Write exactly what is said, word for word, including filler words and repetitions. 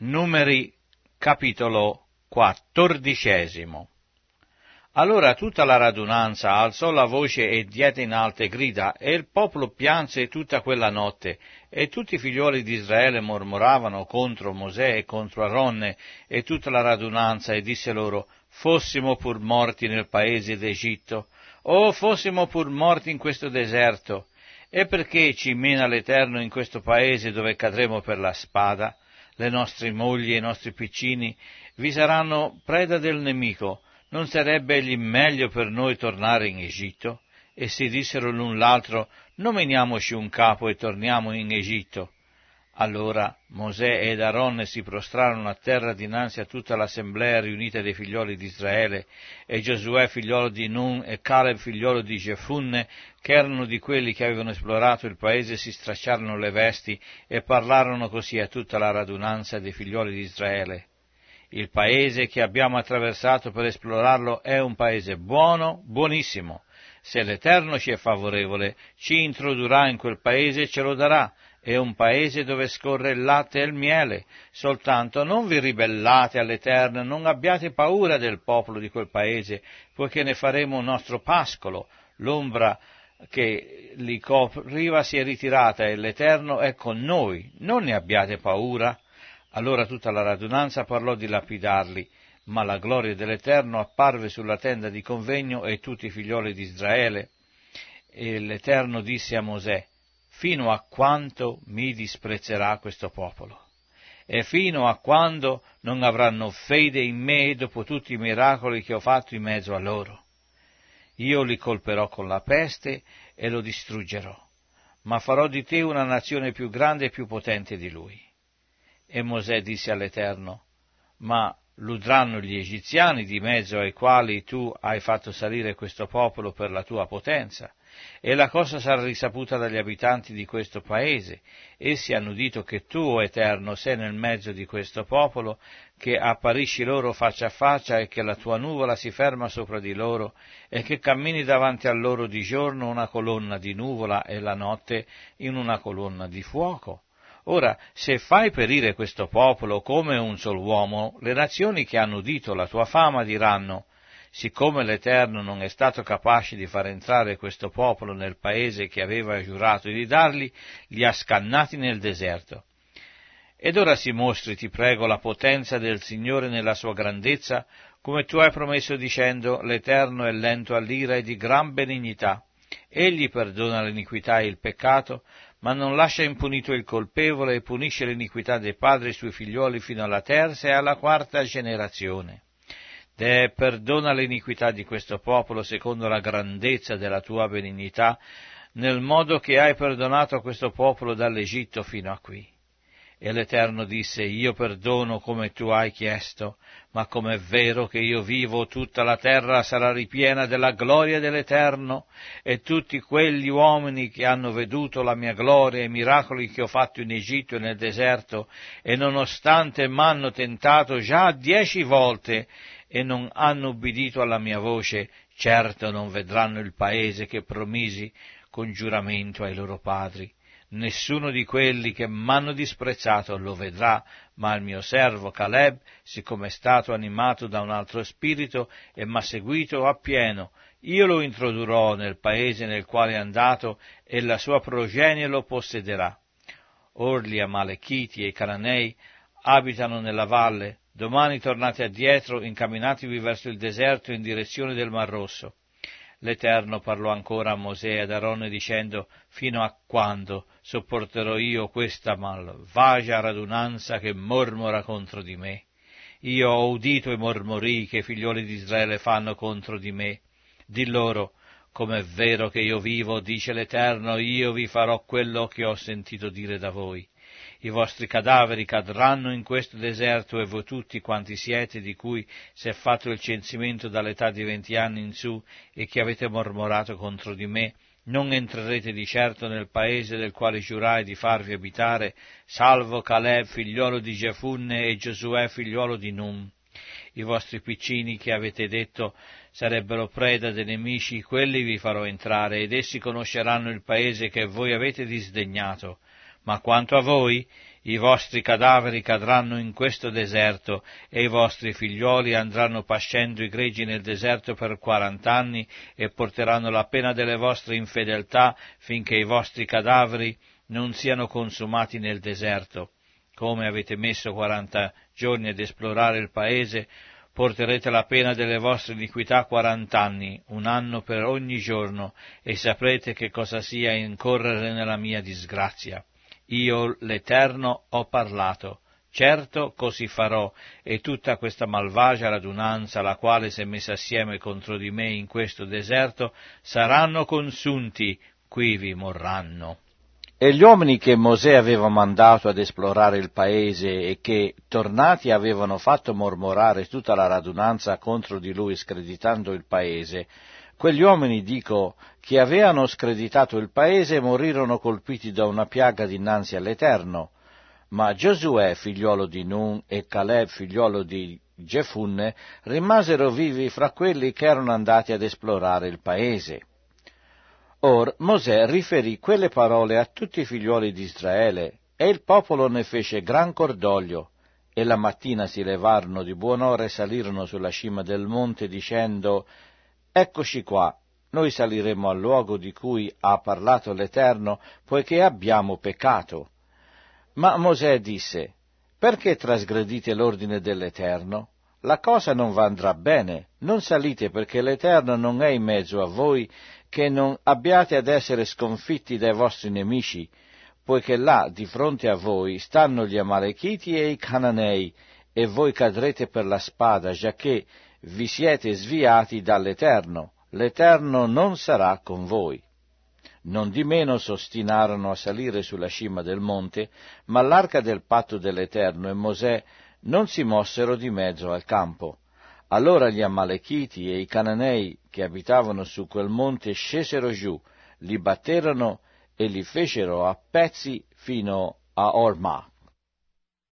Numeri, capitolo quattordicesimo. Allora tutta la radunanza alzò la voce e diede in alte grida, e il popolo pianse tutta quella notte, e tutti i figlioli di Israele mormoravano contro Mosè e contro Aronne e tutta la radunanza, e disse loro: fossimo pur morti nel paese d'Egitto, o fossimo pur morti in questo deserto, e perché ci mena l'Eterno in questo paese dove cadremo per la spada? Le nostre mogli e i nostri piccini vi saranno preda del nemico. Non sarebbe egli meglio per noi tornare in Egitto? E si dissero l'un l'altro: nominiamoci un capo e torniamo in Egitto. Allora Mosè ed Aronne si prostrarono a terra dinanzi a tutta l'assemblea riunita dei figlioli di Israele, e Giosuè figliolo di Nun e Caleb figliolo di Gefunne, che erano di quelli che avevano esplorato il paese, si stracciarono le vesti e parlarono così a tutta la radunanza dei figlioli di Israele: il paese che abbiamo attraversato per esplorarlo è un paese buono, buonissimo. Se l'Eterno ci è favorevole, ci introdurrà in quel paese e ce lo darà. È un paese dove scorre il latte e il miele. Soltanto non vi ribellate all'Eterno, non abbiate paura del popolo di quel paese, poiché ne faremo un nostro pascolo. L'ombra che li copriva si è ritirata e l'Eterno è con noi. Non ne abbiate paura. Allora tutta la radunanza parlò di lapidarli, ma la gloria dell'Eterno apparve sulla tenda di convegno e tutti i figlioli di Israele. E l'Eterno disse a Mosè: fino a quanto mi disprezzerà questo popolo? E fino a quando non avranno fede in me dopo tutti i miracoli che ho fatto in mezzo a loro? Io li colperò con la peste e lo distruggerò, ma farò di te una nazione più grande e più potente di lui. E Mosè disse all'Eterno: ma l'udranno gli egiziani di mezzo ai quali tu hai fatto salire questo popolo per la tua potenza, e la cosa sarà risaputa dagli abitanti di questo paese. Essi hanno udito che tu, o Eterno, sei nel mezzo di questo popolo, che apparisci loro faccia a faccia, e che la tua nuvola si ferma sopra di loro, e che cammini davanti a loro di giorno una colonna di nuvola e la notte in una colonna di fuoco. Ora, se fai perire questo popolo come un sol uomo, le nazioni che hanno udito la tua fama diranno: siccome l'Eterno non è stato capace di far entrare questo popolo nel paese che aveva giurato di dargli, li ha scannati nel deserto. Ed ora si mostri, ti prego, la potenza del Signore nella sua grandezza, come tu hai promesso dicendo: l'Eterno è lento all'ira e di gran benignità. Egli perdona l'iniquità e il peccato, ma non lascia impunito il colpevole, e punisce l'iniquità dei padri sui figlioli fino alla terza e alla quarta generazione. Deh, perdona l'iniquità di questo popolo secondo la grandezza della tua benignità, nel modo che hai perdonato a questo popolo dall'Egitto fino a qui. E l'Eterno disse: io perdono come tu hai chiesto, ma com'è vero che io vivo, tutta la terra sarà ripiena della gloria dell'Eterno, e tutti quegli uomini che hanno veduto la mia gloria e i miracoli che ho fatto in Egitto e nel deserto, e nonostante m'hanno tentato già dieci volte e non hanno ubbidito alla mia voce, certo non vedranno il paese che promisi con giuramento ai loro padri. Nessuno di quelli che m'hanno disprezzato lo vedrà, ma il mio servo Caleb, siccome è stato animato da un altro spirito e m'ha seguito appieno, io lo introdurrò nel paese nel quale è andato, e la sua progenie lo possederà. Or gli Amalechiti e i Cananei abitano nella valle. Domani tornate addietro, incamminatevi verso il deserto in direzione del Mar Rosso. L'Eterno parlò ancora a Mosè e ad Aronne dicendo: fino a quando sopporterò io questa malvagia radunanza che mormora contro di me? Io ho udito i mormorii che i figlioli di Israele fanno contro di me. Di loro: com'è vero che io vivo, dice l'Eterno, io vi farò quello che ho sentito dire da voi. I vostri cadaveri cadranno in questo deserto, e voi tutti quanti siete, di cui si è fatto il censimento dall'età di venti anni in su, e che avete mormorato contro di me, non entrerete di certo nel paese del quale giurai di farvi abitare, salvo Caleb figliolo di Gefunne e Giosuè figliolo di Nun. I vostri piccini che avete detto sarebbero preda dei nemici, quelli vi farò entrare, ed essi conosceranno il paese che voi avete disdegnato. Ma quanto a voi, I vostri cadaveri cadranno in questo deserto, e i vostri figlioli andranno pascendo i greggi nel deserto per quarant'anni, e porteranno la pena delle vostre infedeltà finché i vostri cadaveri non siano consumati nel deserto. Come avete messo quaranta giorni ad esplorare il paese, porterete la pena delle vostre iniquità quarant'anni, un anno per ogni giorno, e saprete che cosa sia incorrere nella mia disgrazia. Io, l'Eterno, ho parlato. Certo, così farò, e tutta questa malvagia radunanza, la quale si è messa assieme contro di me in questo deserto, saranno consunti, quivi morranno. E gli uomini che Mosè aveva mandato ad esplorare il paese e che, tornati, avevano fatto mormorare tutta la radunanza contro di lui, screditando il paese, quegli uomini, dico, che avevano screditato il paese, morirono colpiti da una piaga dinanzi all'Eterno. Ma Giosuè, figliuolo di Nun, e Caleb, figliuolo di Gefunne, rimasero vivi fra quelli che erano andati ad esplorare il paese. Or Mosè riferì quelle parole a tutti i figliuoli di Israele, e il popolo ne fece gran cordoglio, e la mattina si levarono di buon'ora e salirono sulla cima del monte, dicendo: Eccoci qua, noi saliremo al luogo di cui ha parlato l'Eterno, poiché abbiamo peccato. Ma Mosè disse: Perché trasgredite l'ordine dell'Eterno? La cosa non va andrà bene, non salite, perché l'Eterno non è in mezzo a voi, che non abbiate ad essere sconfitti dai vostri nemici, poiché là, di fronte a voi, stanno gli Amalechiti e i Cananei, e voi cadrete per la spada, giacché vi siete sviati dall'Eterno. L'Eterno non sarà con voi. Non di meno s'ostinarono a salire sulla cima del monte, ma l'arca del patto dell'Eterno e Mosè non si mossero di mezzo al campo. Allora gli Amalechiti e i Cananei che abitavano su quel monte scesero giù, li batterono e li fecero a pezzi fino a Orma.